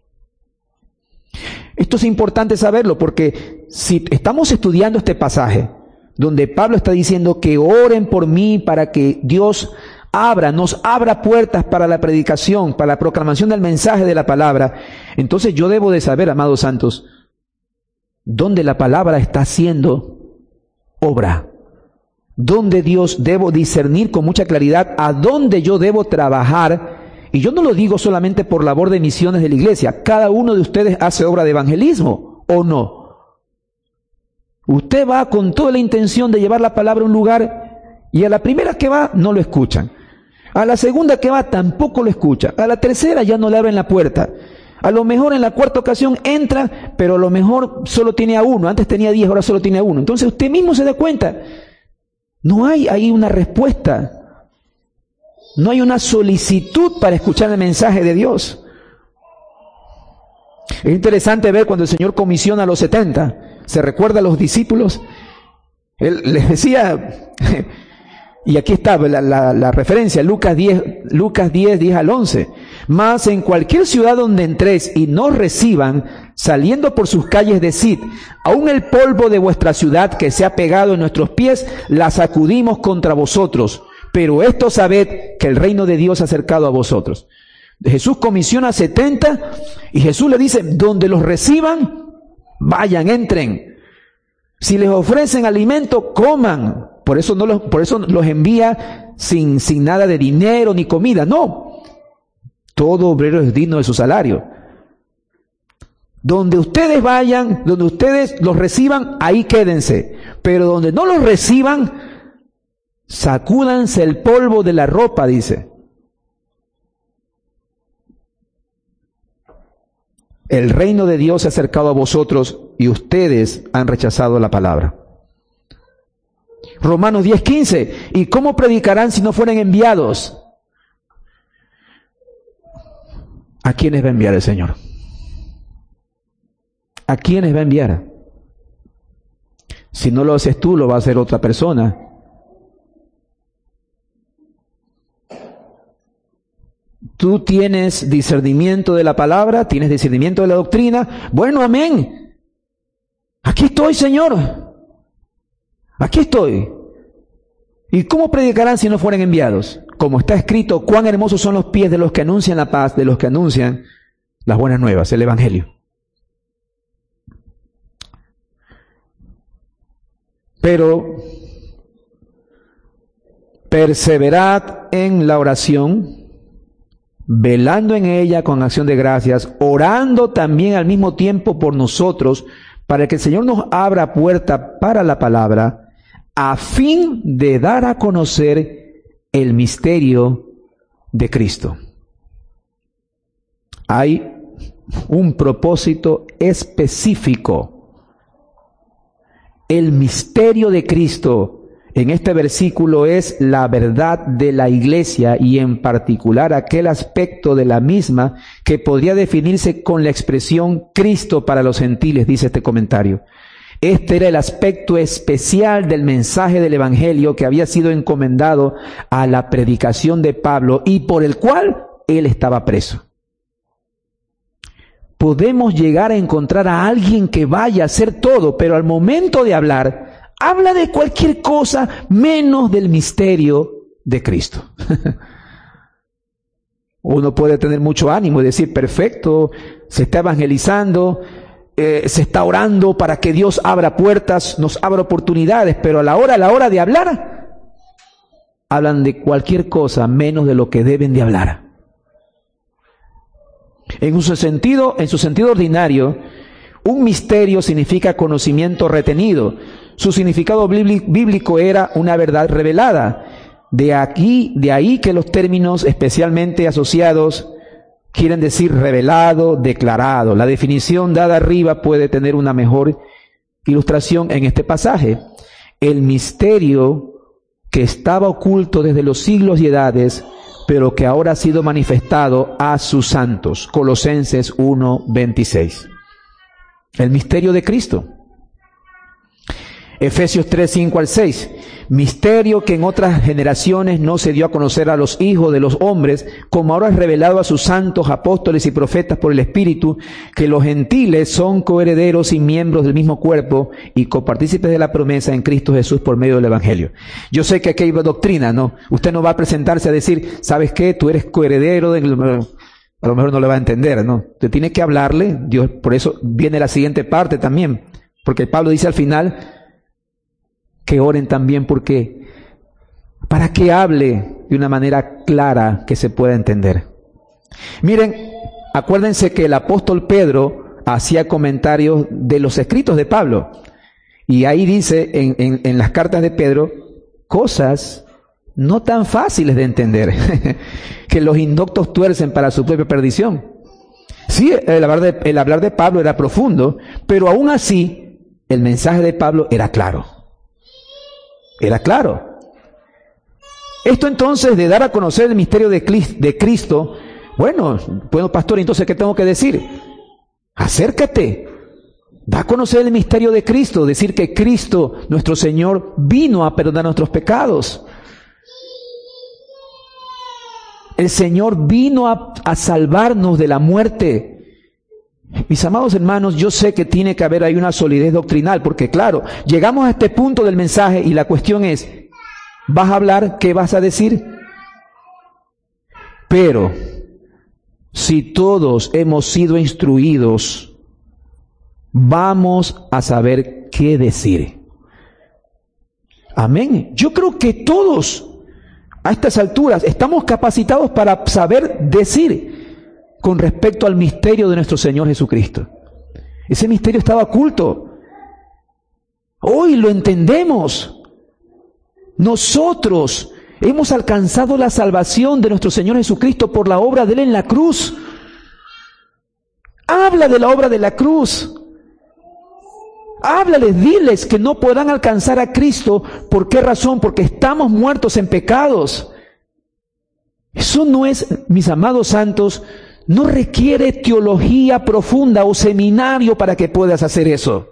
Esto es importante saberlo porque si estamos estudiando este pasaje donde Pablo está diciendo que oren por mí para que Dios nos abra puertas para la predicación, para la proclamación del mensaje de la palabra, entonces yo debo de saber, amados santos, dónde la palabra está haciendo obra. Donde Dios debo discernir con mucha claridad a dónde yo debo trabajar. Y yo no lo digo solamente por labor de misiones de la iglesia. Cada uno de ustedes hace obra de evangelismo, ¿o no? Usted va con toda la intención de llevar la palabra a un lugar y a la primera que va no lo escuchan. A la segunda que va tampoco lo escucha. A la tercera ya no le abren la puerta. A lo mejor en la cuarta ocasión entra, pero a lo mejor solo tiene a uno. Antes tenía 10, ahora solo tiene a uno. Entonces usted mismo se da cuenta. No hay ahí una respuesta. No hay una solicitud para escuchar el mensaje de Dios. Es interesante ver cuando el Señor comisiona a los 70. ¿Se recuerda a los discípulos? Él les decía, y aquí está la referencia, Lucas 10, 10 al 11. Mas en cualquier ciudad donde entréis y no reciban, saliendo por sus calles, decid, aún el polvo de vuestra ciudad que se ha pegado en nuestros pies, la sacudimos contra vosotros. Pero esto sabed que el reino de Dios se ha acercado a vosotros. Jesús comisiona a 70 y Jesús le dice, donde los reciban, vayan, entren. Si les ofrecen alimento, coman. Por eso los envía sin nada de dinero ni comida. No. Todo obrero es digno de su salario. Donde ustedes vayan, donde ustedes los reciban, ahí quédense. Pero donde no los reciban, sacúdanse el polvo de la ropa, dice. El reino de Dios se ha acercado a vosotros y ustedes han rechazado la palabra. Romanos 10:15. ¿Y cómo predicarán si no fueren enviados? ¿A quiénes va a enviar el Señor? ¿A quiénes va a enviar? Si no lo haces tú, lo va a hacer otra persona. Tú tienes discernimiento de la palabra, tienes discernimiento de la doctrina. Bueno, amén. Aquí estoy, Señor. Aquí estoy. ¿Y cómo predicarán si no fueren enviados? Como está escrito, cuán hermosos son los pies de los que anuncian la paz, de los que anuncian las buenas nuevas, el Evangelio. Pero perseverad en la oración, velando en ella con acción de gracias, orando también al mismo tiempo por nosotros, para que el Señor nos abra puerta para la palabra, a fin de dar a conocer el misterio de Cristo. Hay un propósito específico. El misterio de Cristo en este versículo es la verdad de la iglesia y en particular aquel aspecto de la misma que podría definirse con la expresión Cristo para los gentiles, dice este comentario. Este era el aspecto especial del mensaje del Evangelio que había sido encomendado a la predicación de Pablo y por el cual él estaba preso. Podemos llegar a encontrar a alguien que vaya a hacer todo, pero al momento de hablar, habla de cualquier cosa menos del misterio de Cristo. Uno puede tener mucho ánimo y decir, perfecto, se está evangelizando, se está orando para que Dios abra puertas, nos abra oportunidades, pero a la hora de hablar, hablan de cualquier cosa menos de lo que deben de hablar. En su sentido ordinario, un misterio significa conocimiento retenido. Su significado bíblico era una verdad revelada. De ahí que los términos especialmente asociados quieren decir revelado, declarado. La definición dada arriba puede tener una mejor ilustración en este pasaje. El misterio que estaba oculto desde los siglos y edades, pero que ahora ha sido manifestado a sus santos. Colosenses 1:26. El misterio de Cristo. Efesios 3:5-6. Misterio que en otras generaciones no se dio a conocer a los hijos de los hombres, como ahora es revelado a sus santos apóstoles y profetas por el Espíritu, que los gentiles son coherederos y miembros del mismo cuerpo y copartícipes de la promesa en Cristo Jesús por medio del Evangelio. Yo sé que aquí hay doctrina, ¿no? Usted no va a presentarse a decir, ¿sabes qué? Tú eres coheredero de... A lo mejor no le va a entender, ¿no? Usted tiene que hablarle, Dios, por eso viene la siguiente parte también, porque Pablo dice al final que oren también porque para que hable de una manera clara que se pueda entender. Miren, acuérdense que el apóstol Pedro hacía comentarios de los escritos de Pablo y ahí dice en las cartas de Pedro cosas no tan fáciles de entender que los indoctos tuercen para su propia perdición. Sí, el hablar de Pablo era profundo, pero aún así el mensaje de Pablo era claro. Era claro. Esto entonces de dar a conocer el misterio de Cristo, bueno, pastor, entonces ¿qué tengo que decir? Acércate, da a conocer el misterio de Cristo, decir que Cristo, nuestro Señor, vino a perdonar nuestros pecados. El Señor vino a salvarnos de la muerte. Mis amados hermanos, yo sé que tiene que haber ahí una solidez doctrinal, porque claro, llegamos a este punto del mensaje y la cuestión es, ¿vas a hablar? ¿Qué vas a decir? Pero, si todos hemos sido instruidos, vamos a saber qué decir. Amén. Yo creo que todos, a estas alturas, estamos capacitados para saber decir con respecto al misterio de nuestro Señor Jesucristo. Ese misterio estaba oculto. Hoy lo entendemos. Nosotros hemos alcanzado la salvación de nuestro Señor Jesucristo por la obra de Él en la cruz. Habla de la obra de la cruz. Háblales, diles que no podrán alcanzar a Cristo. ¿Por qué razón? Porque estamos muertos en pecados. Eso no es, mis amados santos, no requiere teología profunda o seminario para que puedas hacer eso.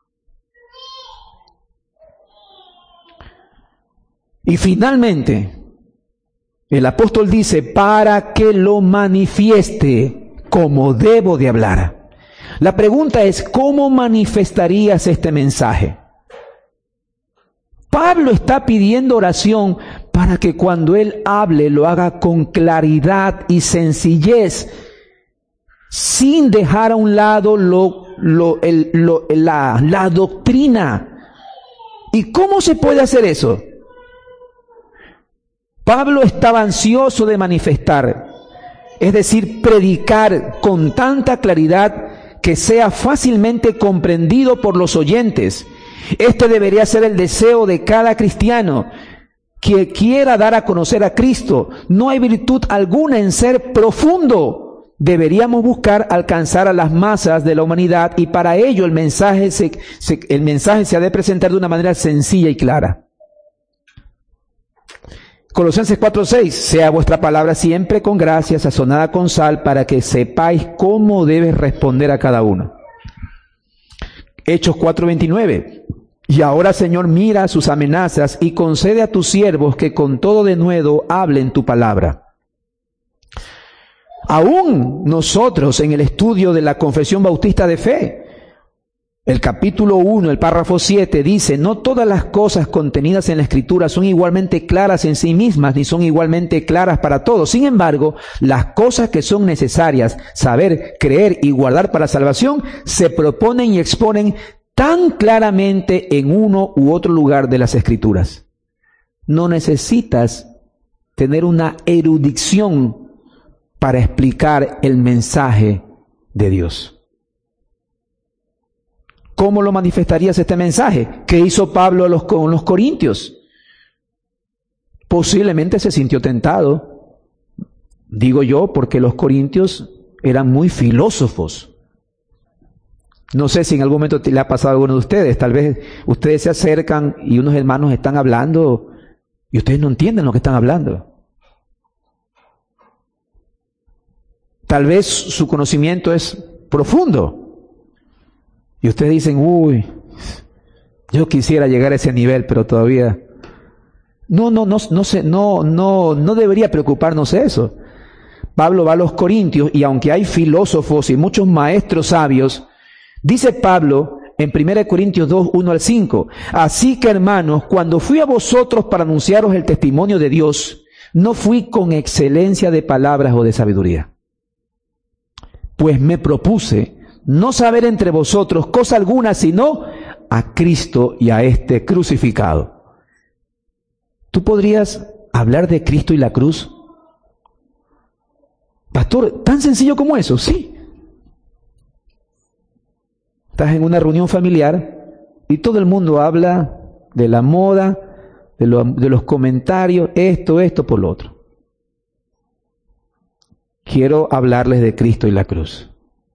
Y finalmente, el apóstol dice, para que lo manifieste como debo de hablar. La pregunta es, ¿cómo manifestarías este mensaje? Pablo está pidiendo oración para que cuando él hable lo haga con claridad y sencillez, sin dejar a un lado la doctrina. ¿Y cómo se puede hacer eso? Pablo estaba ansioso de manifestar, es decir, predicar con tanta claridad que sea fácilmente comprendido por los oyentes. Este debería ser el deseo de cada cristiano que quiera dar a conocer a Cristo. No hay virtud alguna en ser profundo. Deberíamos buscar alcanzar a las masas de la humanidad y para ello el mensaje se ha de presentar de una manera sencilla y clara. Colosenses 4:6, sea vuestra palabra siempre con gracia, sazonada con sal, para que sepáis cómo debes responder a cada uno. Hechos 4:29, y ahora, Señor, mira sus amenazas y concede a tus siervos que con todo denuedo hablen tu palabra. Aún nosotros en el estudio de la Confesión Bautista de Fe, el capítulo 1, el párrafo 7 dice, no todas las cosas contenidas en la Escritura son igualmente claras en sí mismas, ni son igualmente claras para todos. Sin embargo, las cosas que son necesarias saber, creer y guardar para salvación, se proponen y exponen tan claramente en uno u otro lugar de las Escrituras. No necesitas tener una erudición para explicar el mensaje de Dios. ¿Cómo lo manifestarías este mensaje? ¿Qué hizo Pablo con los corintios? Posiblemente se sintió tentado, digo yo, porque los corintios eran muy filósofos. No sé si en algún momento le ha pasado a alguno de ustedes. Tal vez ustedes se acercan y unos hermanos están hablando y ustedes no entienden lo que están hablando. Tal vez su conocimiento es profundo. Y ustedes dicen, uy, yo quisiera llegar a ese nivel, pero todavía. No debería preocuparnos eso. Pablo va a los corintios y aunque hay filósofos y muchos maestros sabios, dice Pablo en 1 Corintios 2, 1 al 5, así que hermanos, cuando fui a vosotros para anunciaros el testimonio de Dios, no fui con excelencia de palabras o de sabiduría, pues me propuse no saber entre vosotros cosa alguna, sino a Cristo y a este crucificado. ¿Tú podrías hablar de Cristo y la cruz? Pastor, ¿tan sencillo como eso? Sí. Estás en una reunión familiar y todo el mundo habla de la moda, de los comentarios, esto por lo otro. Quiero hablarles de Cristo y la cruz.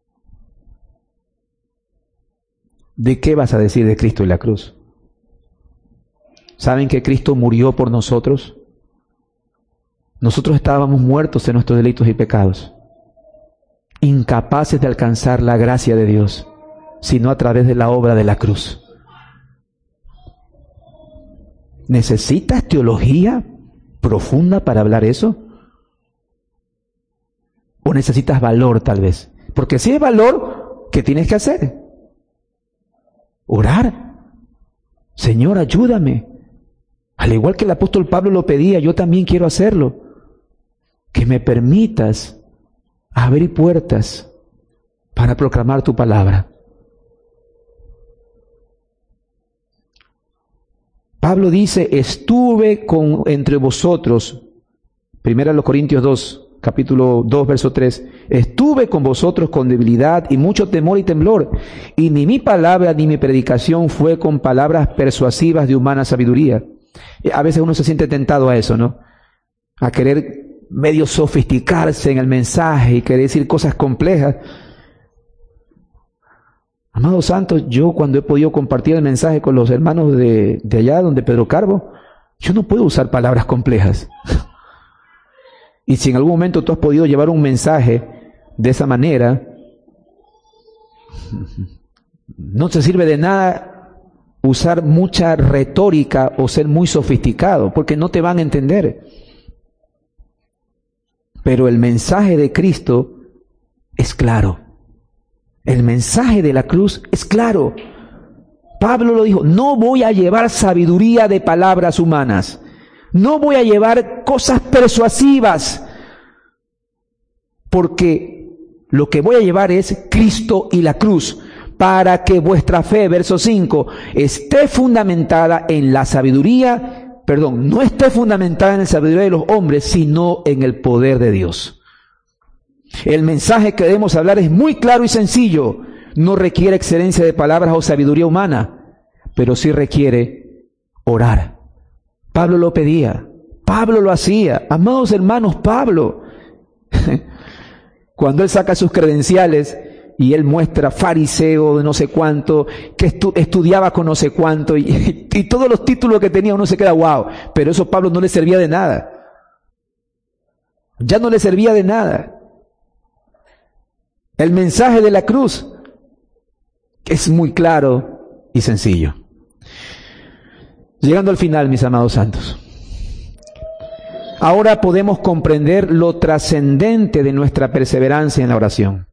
¿De qué vas a decir de Cristo y la cruz? ¿Saben que Cristo murió por nosotros? Nosotros estábamos muertos en nuestros delitos y pecados, incapaces de alcanzar la gracia de Dios, sino a través de la obra de la cruz. ¿Necesitas teología profunda para hablar eso? ¿O necesitas valor tal vez? Porque si hay valor, ¿qué tienes que hacer? Orar. Señor, ayúdame. Al igual que el apóstol Pablo lo pedía, yo también quiero hacerlo. Que me permitas abrir puertas para proclamar tu palabra. Pablo dice, estuve entre vosotros, 1 Corintios 2, capítulo 2, verso 3, estuve con vosotros con debilidad y mucho temor y temblor, y ni mi palabra ni mi predicación fue con palabras persuasivas de humana sabiduría. A veces uno se siente tentado a eso, ¿no? A querer medio sofisticarse en el mensaje y querer decir cosas complejas. Amados santos, yo cuando he podido compartir el mensaje con los hermanos de allá donde Pedro Carbo, yo no puedo usar palabras complejas. Y si en algún momento tú has podido llevar un mensaje de esa manera, no te sirve de nada usar mucha retórica o ser muy sofisticado, porque no te van a entender. Pero el mensaje de Cristo es claro. El mensaje de la cruz es claro. Pablo lo dijo, no voy a llevar sabiduría de palabras humanas. No voy a llevar cosas persuasivas, porque lo que voy a llevar es Cristo y la cruz, para que vuestra fe, verso 5, esté fundamentada en la sabiduría, no esté fundamentada en la sabiduría de los hombres, sino en el poder de Dios. El mensaje que debemos hablar es muy claro y sencillo, no requiere excelencia de palabras o sabiduría humana, pero sí requiere orar. Pablo lo pedía, Pablo lo hacía. Amados hermanos, Pablo, cuando él saca sus credenciales y él muestra fariseo de no sé cuánto, que estudiaba con no sé cuánto, y todos los títulos que tenía, uno se queda wow, pero eso a Pablo no le servía de nada. Ya no le servía de nada. El mensaje de la cruz es muy claro y sencillo. Llegando al final, mis amados santos, ahora podemos comprender lo trascendente de nuestra perseverancia en la oración.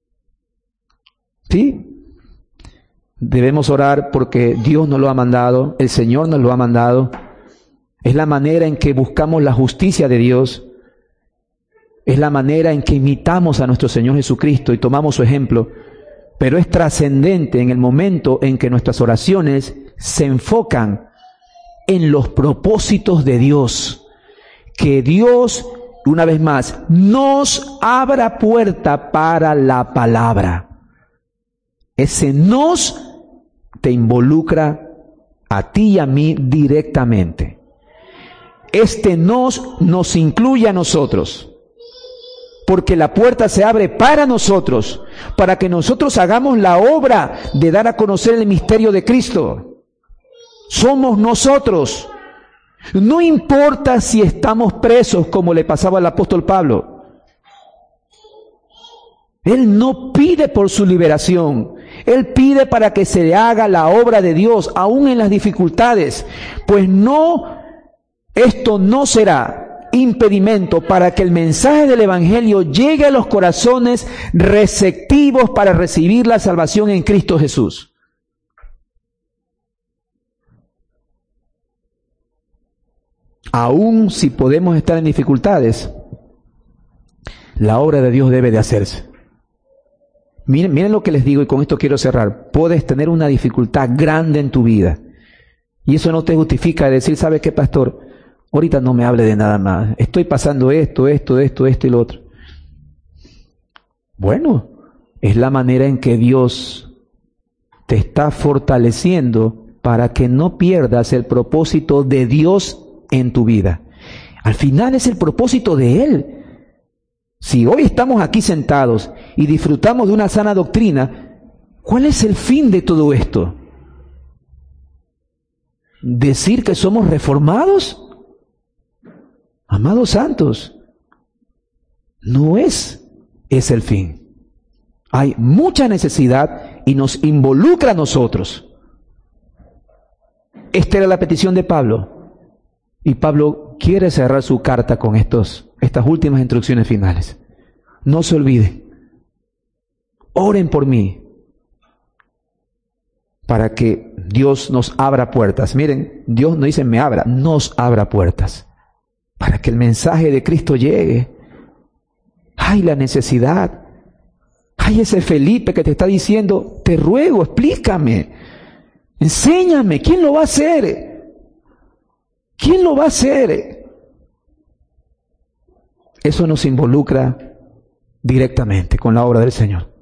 ¿Sí? Debemos orar porque Dios nos lo ha mandado, el Señor nos lo ha mandado. Es la manera en que buscamos la justicia de Dios. Es la manera en que imitamos a nuestro Señor Jesucristo y tomamos su ejemplo. Pero es trascendente en el momento en que nuestras oraciones se enfocan en los propósitos de Dios. Que Dios, una vez más, nos abra puerta para la palabra. Ese nos te involucra a ti y a mí directamente. Este nos incluye a nosotros, porque la puerta se abre para nosotros, para que nosotros hagamos la obra de dar a conocer el misterio de Cristo. Somos nosotros. No importa si estamos presos, como le pasaba al apóstol Pablo. Él no pide por su liberación. Él pide para que se le haga la obra de Dios, aún en las dificultades. Pues esto no será impedimento para que el mensaje del Evangelio llegue a los corazones receptivos para recibir la salvación en Cristo Jesús. Aún si podemos estar en dificultades, la obra de Dios debe de hacerse. Miren lo que les digo y con esto quiero cerrar. Puedes tener una dificultad grande en tu vida y eso no te justifica decir, ¿sabe qué, pastor? Ahorita no me hable de nada más. Estoy pasando esto y lo otro. Bueno, es la manera en que Dios te está fortaleciendo para que no pierdas el propósito de Dios en tu vida. Al final es el propósito de Él. Si hoy estamos aquí sentados y disfrutamos de una sana doctrina, ¿cuál es el fin de todo esto? ¿Decir que somos reformados? Amados santos, no es el fin. Hay mucha necesidad y nos involucra a nosotros. Esta era la petición de Pablo. Y Pablo quiere cerrar su carta con estas últimas instrucciones finales. No se olviden. Oren por mí para que Dios nos abra puertas. Miren, Dios no dice me abra, nos abra puertas. Para que el mensaje de Cristo llegue. Hay la necesidad. Hay ese Felipe que te está diciendo, te ruego, explícame. Enséñame, ¿quién lo va a hacer? ¿Quién lo va a hacer? Eso nos involucra directamente con la obra del Señor.